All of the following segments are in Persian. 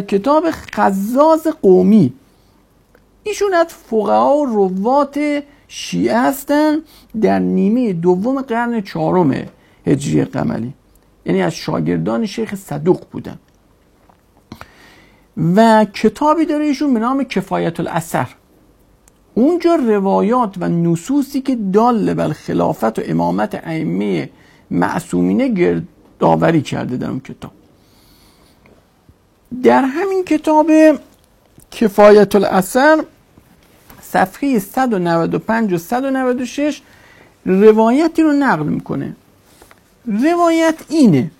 کتاب خزاز قومی. ایشون از فقها و روات شیعه هستن در نیمه دوم قرن 4 هجری قمری، یعنی از شاگردان شیخ صدوق بودن و کتابی داره ایشون به نام کفایت الاثر. اونجا روایات و نصوصی که دال بر خلافت و امامت ائمه معصومینه گردآوری کرده در اون کتاب. در همین کتاب کفایت الاثر صفحه 195 و 196 روایتی رو نقل میکنه. روایت اینه: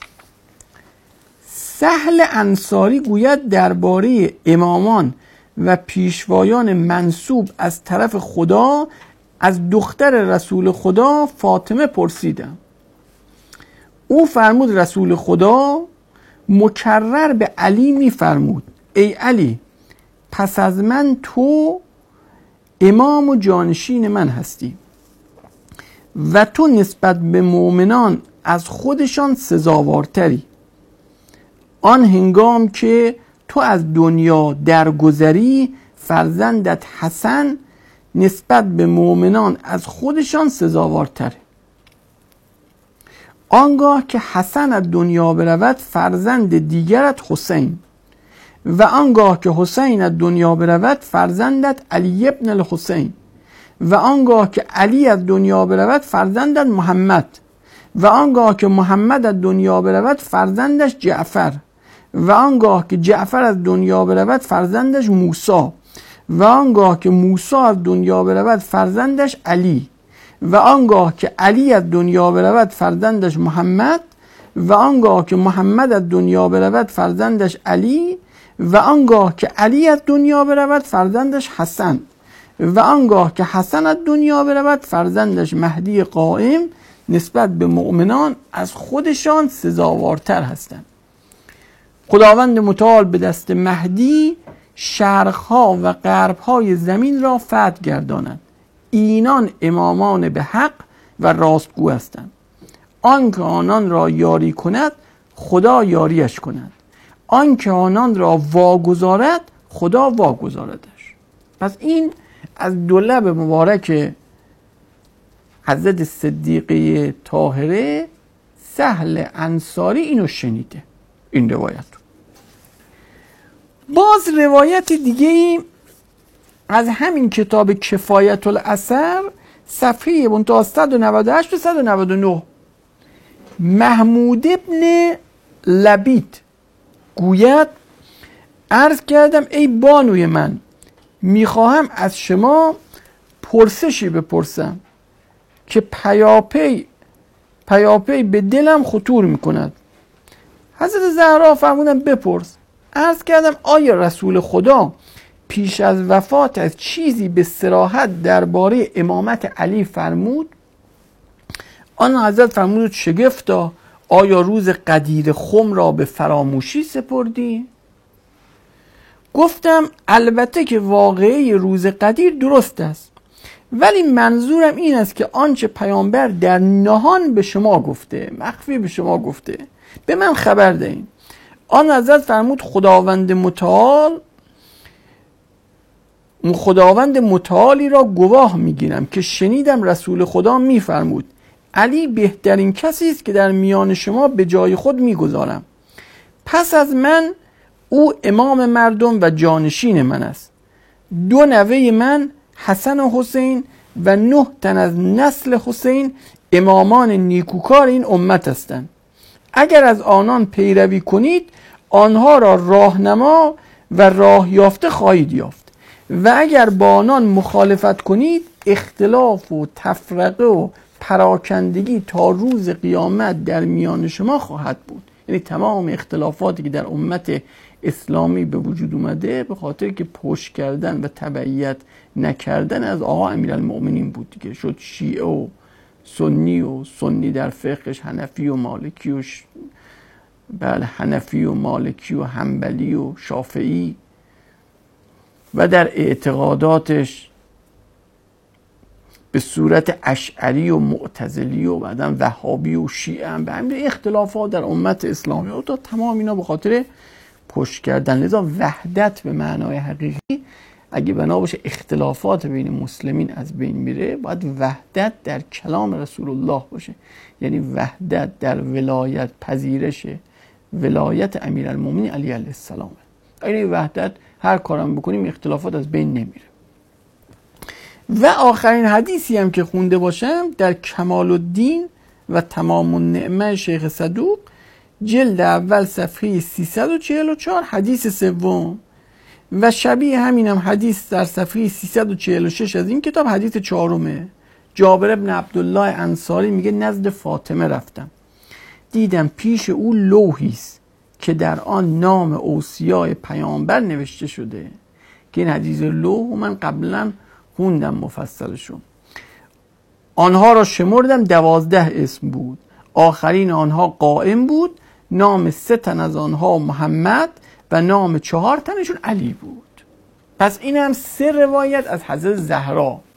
سهل انصاری گوید درباره امامان و پیشوایان منسوب از طرف خدا از دختر رسول خدا فاطمه پرسیدم. او فرمود رسول خدا مکرر به علی میفرمود: ای علی، پس از من تو امام و جانشین من هستی و تو نسبت به مؤمنان از خودشان سزاوارتری. آن هنگام که تو از دنیا درگذری فرزندت حسن نسبت به مؤمنان از خودشان سزاوارتره. آنگاه که حسن از دنیا برود فرزند دیگرت حسین و آنگاه که حسین از دنیا برود فرزندت علی ابن الحسین و آنگاه که علی از دنیا برود فرزندت محمد و آنگاه که محمد از دنیا برود فرزندش جعفر و آنگاه که جعفر از دنیا برود فرزندش موسی و آنگاه که موسی از دنیا برود فرزندش علی و آنگاه که علی از دنیا برود فرزندش محمد و آنگاه که محمد از دنیا برود فرزندش علی و آنگاه که علی از دنیا برود فرزندش حسن و آنگاه که حسن از دنیا برود فرزندش مهدی قائم نسبت به مؤمنان از خودشان سزاوارتر هستند. خداوند متعال به دست مهدی شرقها و غربهای زمین را فتح گرداند. اینان امامان به حق و راستگو هستند. آن که آنان را یاری کند خدا یاریش کند، آن که آنان را واگذارد خدا واگذاردش. پس این از دو لب مبارک حضرت صدیقه طاهره سهل انصاری اینو شنیده، این روایت رو. باز روایت دیگه ای از همین کتاب کفایت الاثر صفحه 198 و 199 محمود ابن لبید گوید عرض کردم ای بانوی من، میخواهم از شما پرسشی بپرسم که پیاپی به دلم خطور میکند. حضرت زهرا فرمودن بپرس. عرض کردم آیا رسول خدا پیش از وفات از چیزی به صراحت درباره امامت علی فرمود؟ آن حضرت فرمود شگفتا، آیا روز قدیر خم را به فراموشی سپردی؟ گفتم البته که واقعه روز قدیر درست است، ولی منظورم این است که آنچه پیامبر در نهان به شما گفته، مخفی به شما گفته، به من خبر دهید. آن حضرت فرمود خداوند متعالی را گواه میگیرم که شنیدم رسول خدا میفرمود علی بهترین کسی است که در میان شما به جای خود میگذارم. پس از من او امام مردم و جانشین من است. 2 نوه من حسن و حسین و 9 تن از نسل حسین امامان نیکوکار این امت هستند. اگر از آنان پیروی کنید آنها را راهنما و راه یافته خواهید یافت و اگر با آنان مخالفت کنید اختلاف و تفرقه و پراکندگی تا روز قیامت در میان شما خواهد بود. یعنی تمام اختلافاتی که در امت اسلامی به وجود اومده به خاطر که پشت کردن و تبعیت نکردن از آقا امیرالمؤمنین بود دیگه. شد شیعه و سنی در فقهش حنفی و مالکی و حنفی و مالکی و حنبلی و شافعی و در اعتقاداتش به صورت اشعری و معتزلی و بعدم وهابی و شیعه هم به همین اختلافات در امت اسلامی و تا تمام اینا به خاطر کشت کردن. لذا وحدت به معنای حقیقی اگه بنا باشه اختلافات بین مسلمین از بین میره، باید وحدت در کلام رسول الله باشه، یعنی وحدت در ولایت پذیرش ولایت امیرالمومنین علی علیه السلام. این وحدت هر کارم بکنیم اختلافات از بین نمیره. و آخرین حدیثی هم که خونده باشم در کمال الدین و تمام النعمه شیخ صدوق جلد اول صفحه 344 حدیث سوم، و شبیه همینم حدیث در صفحه 346 از این کتاب حدیث چهارمه. جابر ابن عبدالله انصاری میگه نزد فاطمه رفتم، دیدم پیش او لوحی است که در آن نام اوصیای پیامبر نوشته شده، که این حدیث لوح من قبلا خوندم مفصلشون. آنها را شمردم 12 اسم بود، آخرین آنها قائم بود، نام 3 تن از آنها محمد و نام 4 تنشون علی بود. پس این هم 3 روایت از حضرت زهرا